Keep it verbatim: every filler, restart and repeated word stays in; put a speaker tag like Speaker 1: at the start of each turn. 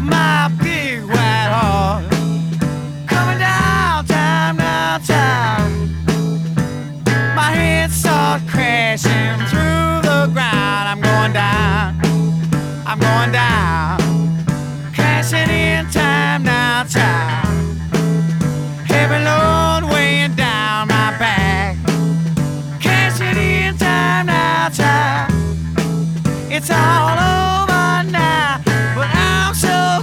Speaker 1: my big white horse. Coming down, time, down, time. My head starts crashing through the ground. I'm going down, I'm going down. Crashing in time, now time. Heavy load weighing down my back. Crashing in time, now time. It's all